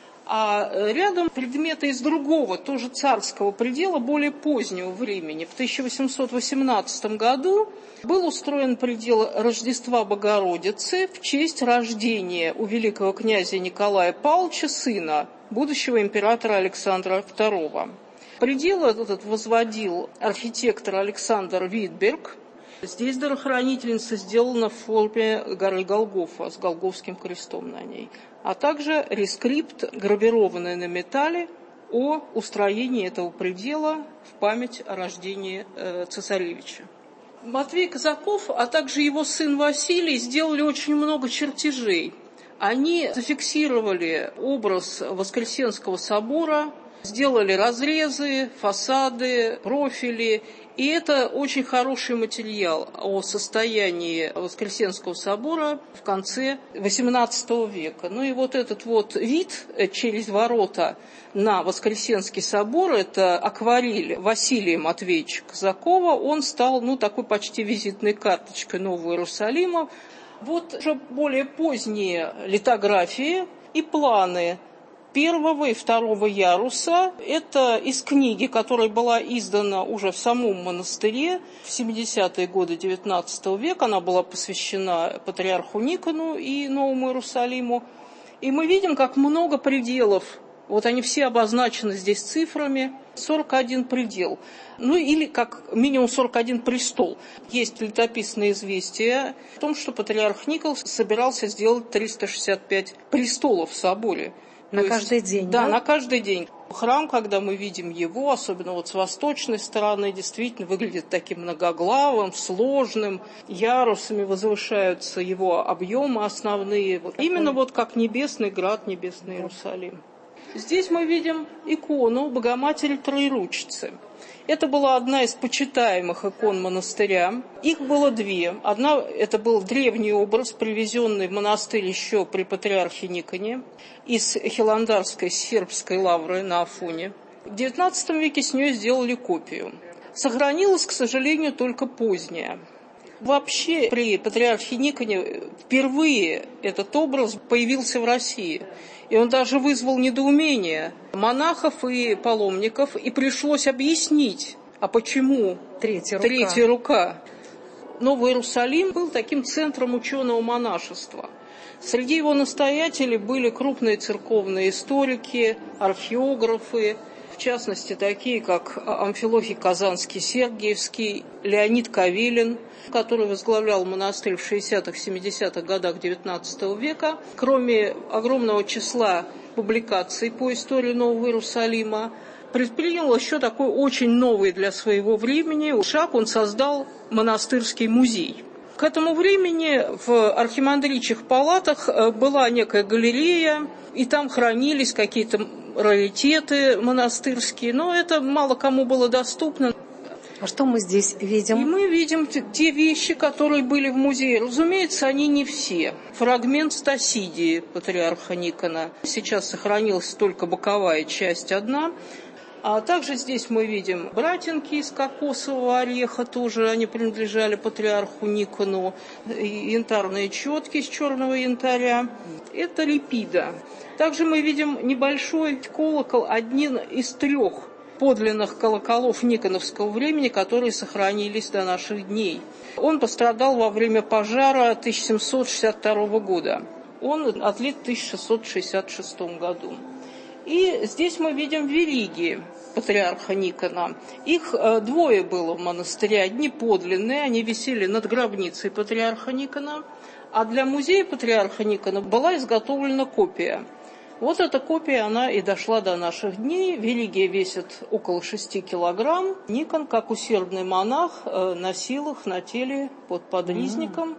А рядом предметы из другого, тоже царского предела, более позднего времени. В тысяча восемьсот восемнадцатом году был устроен предел Рождества Богородицы в честь рождения у великого князя Николая Павловича, сына будущего императора Александра второго. Предел этот возводил архитектор Александр Витберг. Здесь дарохранительница сделана в форме горы Голгофа с Голгофским крестом на ней, а также рескрипт, гравированный на металле, о устроении этого предела в память о рождении э, цесаревича. Матвей Казаков, а также его сын Василий сделали очень много чертежей. Они зафиксировали образ Воскресенского собора, сделали разрезы, фасады, профили. И это очень хороший материал о состоянии Воскресенского собора в конце восемнадцатого века. Ну и вот этот вот вид через ворота на Воскресенский собор, это акварель Василия Матвеевича Казакова, он стал, ну, такой почти визитной карточкой Нового Иерусалима. Вот уже более поздние литографии и планы первого и второго яруса. Это из книги, которая была издана уже в самом монастыре в семидесятые годы девятнадцатого века. Она была посвящена патриарху Никону и Новому Иерусалиму. И мы видим, как много пределов. Вот они все обозначены здесь цифрами. сорок один предел. Ну или как минимум сорок один престол. Есть летописное известие о том, что патриарх Никол собирался сделать триста шестьдесят пять престолов в соборе. На каждый день, да? Да, на каждый день. Храм, когда мы видим его, особенно вот с восточной стороны, действительно выглядит таким многоглавым, сложным. Ярусами возвышаются его объемы основные. Именно вот как небесный град, небесный Иерусалим. Здесь мы видим икону Богоматери Троеручицы. Это была одна из почитаемых икон монастыря. Их было две. Одна – это был древний образ, привезенный в монастырь еще при патриархе Никоне из Хиландарской сербской лавры на Афоне. В девятнадцатом веке с нее сделали копию. Сохранилась, к сожалению, только поздняя. Вообще при патриархе Никоне впервые этот образ появился в России. И он даже вызвал недоумение монахов и паломников, и пришлось объяснить, а почему Третья рука. Третья рука. Новый Иерусалим был таким центром ученого монашества. Среди его настоятелей были крупные церковные историки, археографы, в частности, такие как Амфилохий Казанский-Сергиевский, Леонид Кавелин, который возглавлял монастырь в шестидесятых-семидесятых годах девятнадцатого века. Кроме огромного числа публикаций по истории Нового Иерусалима, предпринял еще такой очень новый для своего времени шаг. Он создал монастырский музей. К этому времени в архимандричьих палатах была некая галерея, и там хранились какие-то раритеты монастырские, но это мало кому было доступно. А что мы здесь видим? И мы видим те вещи, которые были в музее. Разумеется, они не все. Фрагмент Стасидии, патриарха Никона. Сейчас сохранилась только боковая часть одна. А также здесь мы видим братинки из кокосового ореха, тоже они принадлежали патриарху Никону, янтарные четки из черного янтаря. Это липида. Также мы видим небольшой колокол, один из трех подлинных колоколов никоновского времени, которые сохранились до наших дней. Он пострадал во время пожара тысяча семьсот шестьдесят второго года. Он отлит в тысяча шестьсот шестьдесят шестом году. И здесь мы видим вериги патриарха Никона. Их двое было в монастыре. Одни подлинные, они висели над гробницей патриарха Никона, а для музея патриарха Никона была изготовлена копия. Вот эта копия, она и дошла до наших дней. Вериги весят около шести килограмм. Никон, как усердный монах, носил их на теле под подризником.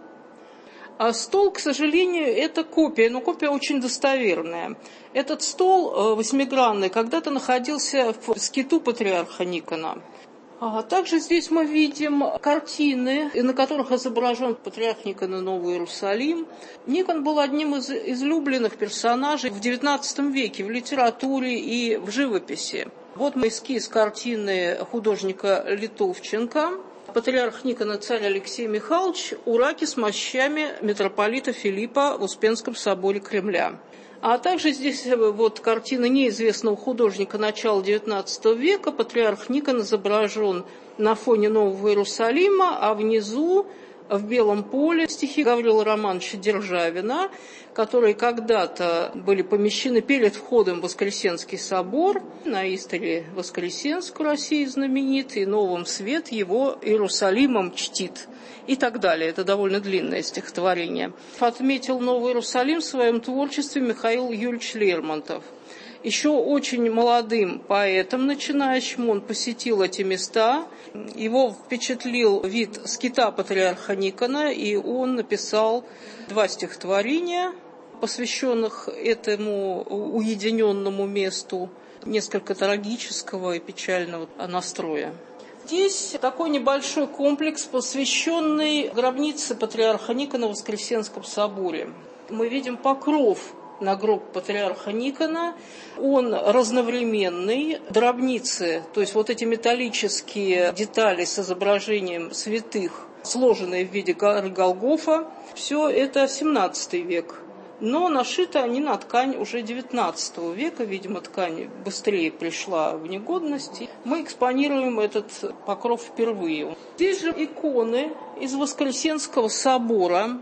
А стол, к сожалению, это копия, но копия очень достоверная. Этот стол восьмигранный когда-то находился в скиту патриарха Никона. А также здесь мы видим картины, на которых изображен патриарх Никон и Новый Иерусалим. Никон был одним из излюбленных персонажей в девятнадцатом веке в литературе и в живописи. Вот эскиз картины художника Литовченко. Патриарх Никона царь Алексей Михайлович у раки с мощами митрополита Филиппа в Успенском соборе Кремля. А также здесь вот картина неизвестного художника начала девятнадцатого века. Патриарх Никон изображен на фоне Нового Иерусалима, а внизу в белом поле стихи Гаврила Романовича Державина, которые когда-то были помещены перед входом в Воскресенский собор. На Истере Воскресенск России знаменит, и новым свет его Иерусалимом чтит. И так далее. Это довольно длинное стихотворение. Отметил Новый Иерусалим в своем творчестве Михаил Юрьевич Лермонтов. Еще очень молодым поэтом начинающим он посетил эти места. Его впечатлил вид скита патриарха Никона, и он написал два стихотворения, посвященных этому уединенному месту, несколько трагического и печального настроя. Здесь такой небольшой комплекс, посвященный гробнице патриарха Никона в Воскресенском соборе. Мы видим покров на гроб патриарха Никона. Он разновременный. Дробницы, то есть вот эти металлические детали с изображением святых, сложенные в виде горы Голгофа, все это семнадцатый век. Но нашиты они на ткань уже девятнадцатого века. Видимо, ткань быстрее пришла в негодность. Мы экспонируем этот покров впервые. Здесь же иконы из Воскресенского собора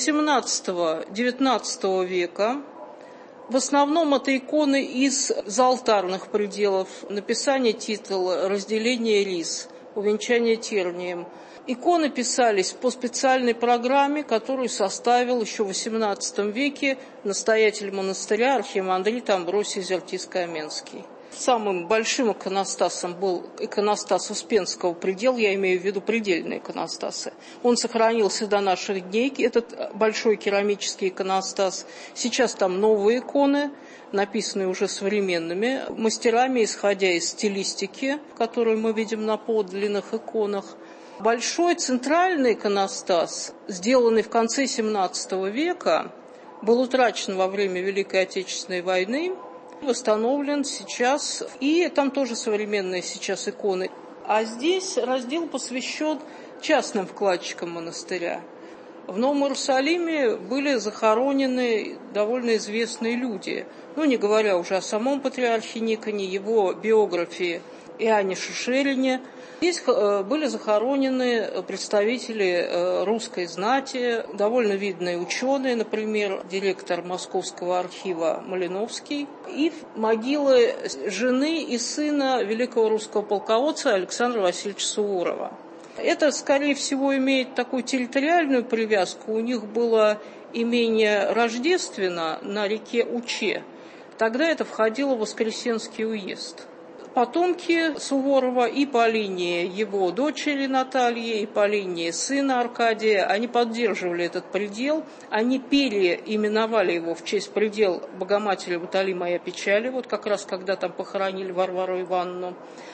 восемнадцатого-девятнадцатого века. В основном это иконы из заалтарных пределов. Написание титула, разделение рис, увенчание тернием. Иконы писались по специальной программе, которую составил еще в восемнадцатом веке настоятель монастыря архимандрит Амбросий Зертис-Каменский. Самым большим иконостасом был иконостас Успенского предела, я имею в виду предельные иконостасы. Он сохранился до наших дней, этот большой керамический иконостас. Сейчас там новые иконы, написанные уже современными мастерами, исходя из стилистики, которую мы видим на подлинных иконах. Большой центральный иконостас, сделанный в конце семнадцатого века, был утрачен во время Великой Отечественной войны, восстановлен сейчас, и там тоже современные сейчас иконы. А здесь раздел посвящен частным вкладчикам монастыря. В Новом Иерусалиме были захоронены довольно известные люди, ну, не говоря уже о самом патриархе Никоне, его биографии Иоанне Шушерине. Здесь были захоронены представители русской знати, довольно видные ученые, например, директор Московского архива Малиновский, и могилы жены и сына великого русского полководца Александра Васильевича Суворова. Это, скорее всего, имеет такую территориальную привязку. У них было имение Рождественно на реке Уче. Тогда это входило в Воскресенский уезд. Потомки Суворова и по линии его дочери Натальи, и по линии сына Аркадия, они поддерживали этот предел, они переименовали его в честь предел Богоматери «Утоли моя печали», вот как раз когда там похоронили Варвару Ивановну.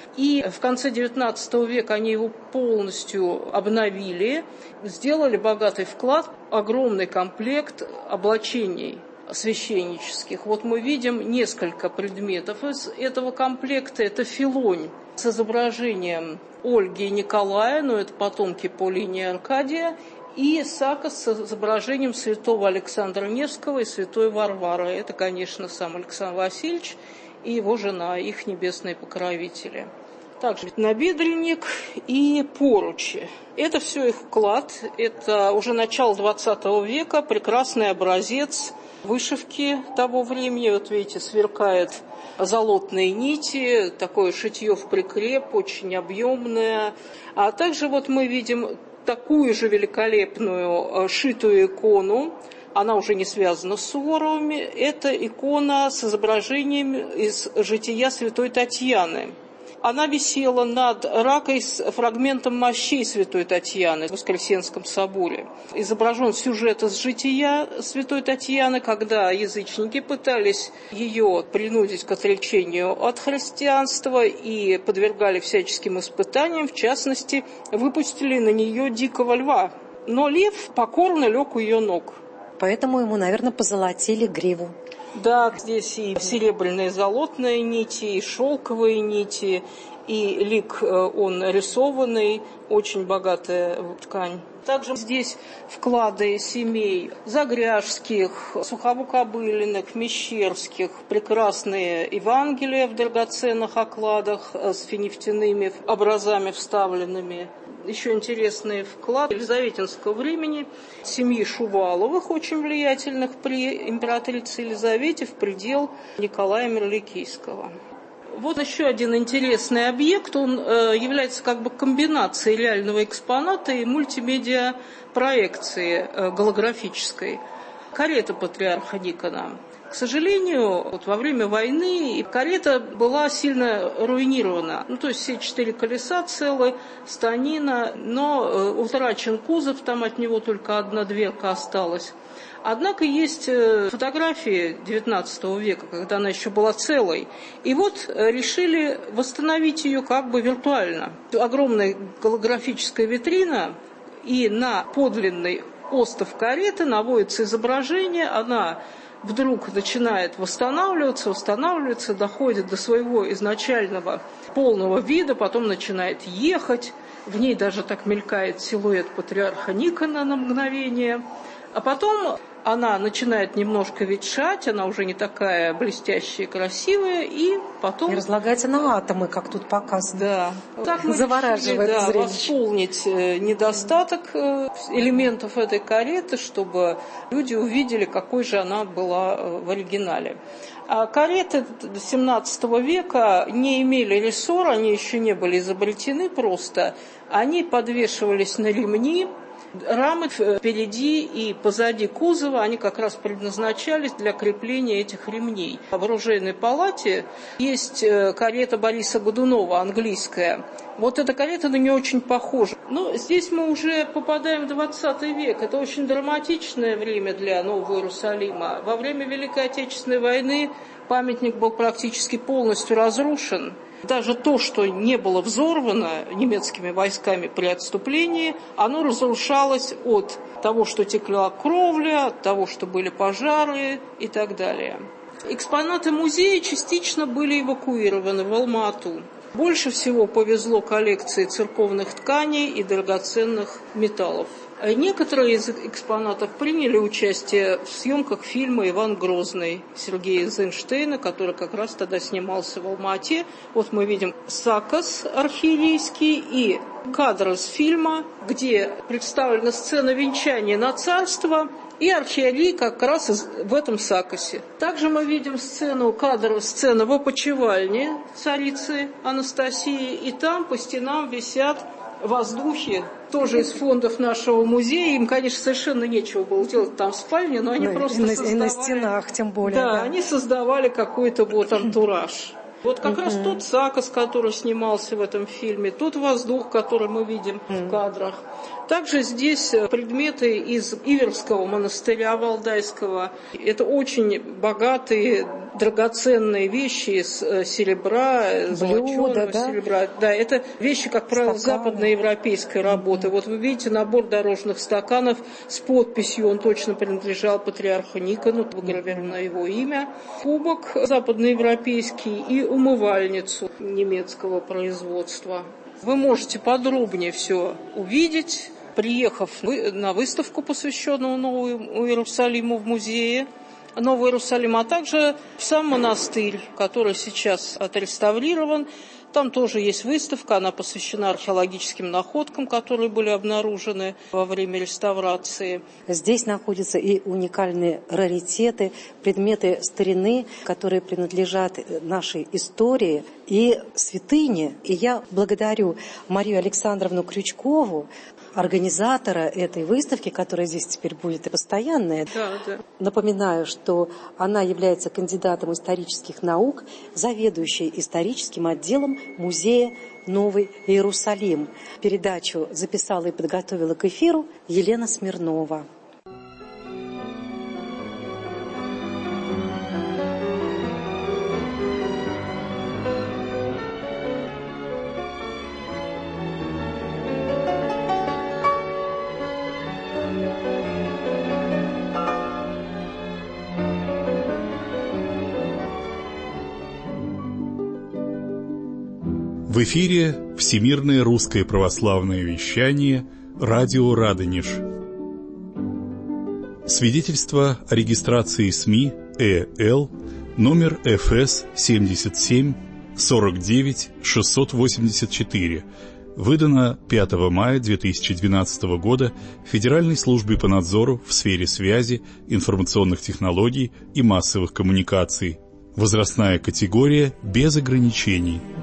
И в конце девятнадцатого века они его полностью обновили, сделали богатый вклад, огромный комплект облачений священнических. Вот мы видим несколько предметов из этого комплекта. Это филонь с изображением Ольги и Николая, но это потомки по линии Аркадия, и сакос с изображением святого Александра Невского и святой Варвары. Это, конечно, сам Александр Васильевич и его жена, их небесные покровители. Также набедренник и поручи. Это все их вклад. Это уже начало двадцатого века, прекрасный образец вышивки того времени. Вот видите, сверкают золотные нити, такое шитье в прикреп, очень объемное. А также вот мы видим такую же великолепную шитую икону. Она уже не связана с Суворовыми. Это икона с изображением из жития святой Татьяны. Она висела над ракой с фрагментом мощей святой Татьяны в Воскресенском соборе. Изображен сюжет из жития святой Татьяны, когда язычники пытались ее принудить к отречению от христианства и подвергали всяческим испытаниям, в частности, выпустили на нее дикого льва. Но лев покорно лег у ее ног. Поэтому ему, наверное, позолотили гриву. Да, здесь и серебряные золотные нити, и шелковые нити, и лик он рисованный, очень богатая ткань. Также здесь вклады семей Загряжских, Сухово-Кобылиных, Мещерских, прекрасные Евангелия в драгоценных окладах с финифтяными образами вставленными. Еще интересный вклад елизаветинского времени семьи Шуваловых, очень влиятельных при императрице Елизавете, в предел Николая Мерликийского. Вот еще один интересный объект, он э, является как бы комбинацией реального экспоната и мультимедиа проекции э, голографической. Карета патриарха Никона. К сожалению, вот во время войны карета была сильно руинирована. Ну, то есть все четыре колеса целы, станина, но э, утрачен кузов, там от него только одна дверка осталась. Однако есть фотографии девятнадцатого века, когда она еще была целой. И вот решили восстановить ее как бы виртуально. Огромная голографическая витрина, и на подлинный остов кареты наводится изображение, она вдруг начинает восстанавливаться, восстанавливаться, доходит до своего изначального полного вида, потом начинает ехать. В ней даже так мелькает силуэт патриарха Никона на мгновение. А потом она начинает немножко ветшать, она уже не такая блестящая и красивая, и потом... И разлагается на атомы, как тут показано. Да. Так мы завораживает решили, да, зрелище. Восполнить недостаток элементов этой кареты, чтобы люди увидели, какой же она была в оригинале. А кареты семнадцатого века не имели рессор, они еще не были изобретены просто. Они подвешивались на ремни, Рамы впереди и позади кузова, они как раз предназначались для крепления этих ремней. В оружейной палате есть карета Бориса Годунова, английская. Вот эта карета на нее очень похожа. Но здесь мы уже попадаем в двадцатый век. Это очень драматичное время для Нового Иерусалима. Во время Великой Отечественной войны памятник был практически полностью разрушен. Даже то, что не было взорвано немецкими войсками при отступлении, оно разрушалось от того, что текла кровля, от того, что были пожары и так далее. Экспонаты музея частично были эвакуированы в Алма-Ату. Больше всего повезло коллекции церковных тканей и драгоценных металлов. Некоторые из экспонатов приняли участие в съемках фильма «Иван Грозный» Сергея Эйзенштейна, который как раз тогда снимался в Алма-Ате. Вот мы видим сакос архиерейский и кадр из фильма, где представлена сцена венчания на царство, и архиерей как раз в этом сакосе. Также мы видим сцену, кадр, сцену в опочивальне царицы Анастасии, и там по стенам висят воздухи, тоже из фондов нашего музея. Им, конечно, совершенно нечего было делать там в спальне, но они ну, просто и создавали... И на стенах, тем более. Да, да. Они создавали какой-то вот антураж. Вот как uh-huh. раз тот сакос, который снимался в этом фильме, тот воздух, который мы видим uh-huh. в кадрах. Также здесь предметы из Иверского монастыря Валдайского. Это очень богатые, драгоценные вещи из серебра, золоченого да? серебра. Да, это вещи, как правило, Стаканы. западноевропейской работы. Вот вы видите набор дорожных стаканов с подписью, он точно принадлежал патриарху Никону, выгравировано его имя. Кубок западноевропейский и умывальницу немецкого производства. Вы можете подробнее все увидеть, приехав на выставку, посвященную Новому Иерусалиму в музее Нового Иерусалима, а также в сам монастырь, который сейчас отреставрирован. Там тоже есть выставка, она посвящена археологическим находкам, которые были обнаружены во время реставрации. Здесь находятся и уникальные раритеты, предметы старины, которые принадлежат нашей истории и святыне. И я благодарю Марию Александровну Крючкову, организатора этой выставки, которая здесь теперь будет постоянная. Да, да. Напоминаю, что она является кандидатом исторических наук, заведующей историческим отделом музея «Новый Иерусалим». Передачу записала и подготовила к эфиру Елена Смирнова. В эфире Всемирное русское православное вещание «Радио Радонеж». Свидетельство о регистрации СМИ ЭЛ номер эф эс семьдесят семь сорок девять шестьсот восемьдесят четыре, выдано пятого мая две тысячи двенадцатого года Федеральной службе по надзору в сфере связи, информационных технологий и массовых коммуникаций. Возрастная категория без ограничений.